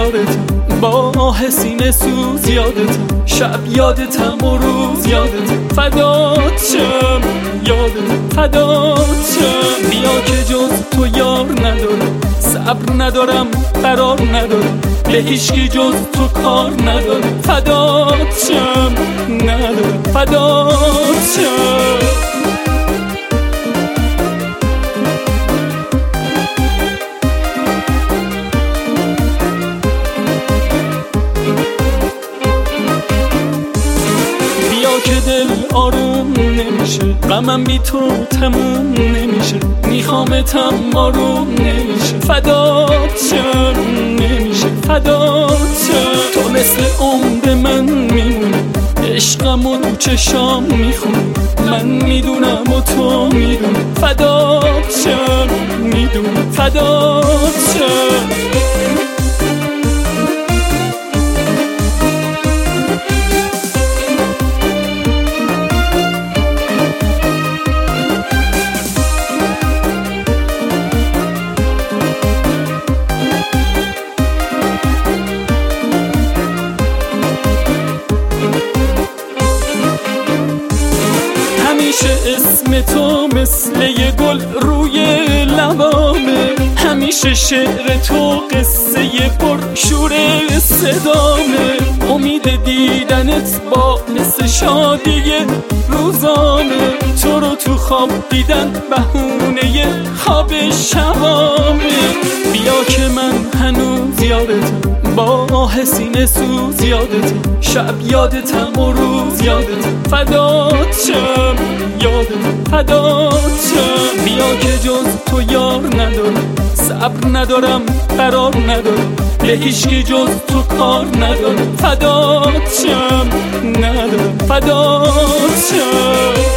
یادتم، با حسین سوز یادتم، شب یادتم و روز یادتم، فدات شم یادتم، فدات شم. بیا که جز تو یار ندارم، صبر ندارم، قرار ندارم، به هیچکی جز تو کار ندارم، فدات شم ندارم، فدات شم. که دل آروم نمیشه، غمم بی تو تموم نمیشه، میخوامتم آروم نمیشه، فدات شم نمیشه، فدات شم. تو مثل عمر من میمونی، عشقم و تو چشام میخونی، من میدونم و تو میدونی، فدات شم میدونم، فدات شم. اسم تو مثل یه گل روی لبامه، همیشه شعر تو قصه پر شور صدامه، امید دیدنت باعث شادی روزانه، تو رو تو خواب دیدن بهونه خواب شبامه. بیا که من هنوز یادتم، با حسین سوز یادتم، شب یادتم و روز یادتم، فدات شم یادتم، فدات شم. بیا که جز تو یار ندارم، صبر ندارم، قرار ندارم، به هیچکی جز تو کار ندارم، فدات شم ندارم، فدات شم.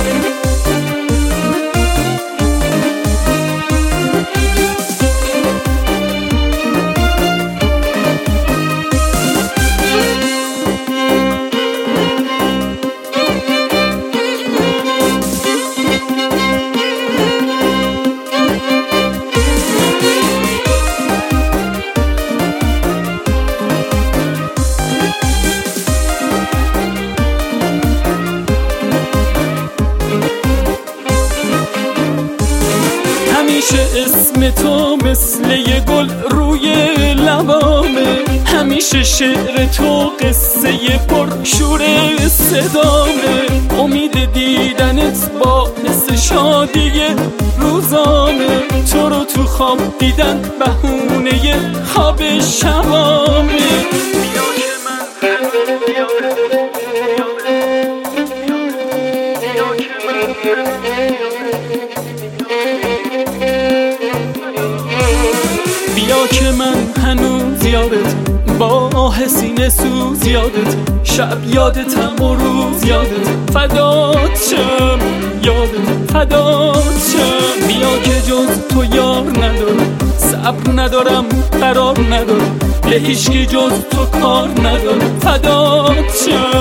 همیشه اسم تو مثل یه گل روی لبامه، همیشه شعر تو قصه پر شور صدامه، امید دیدنت باعث شادی روزانه، تو رو تو خواب دیدن بهونه خواب شبامه. بیا که من بیا که من هنوز یادتم، با حسین سوز یادتم، شب یادتم و روز یادتم، فدات شم یادتم، فدات شم. بیا که جز تو یار ندارم، صبر ندارم، قرار ندارم، به هیچکی جز تو کار ندارم، فدات شم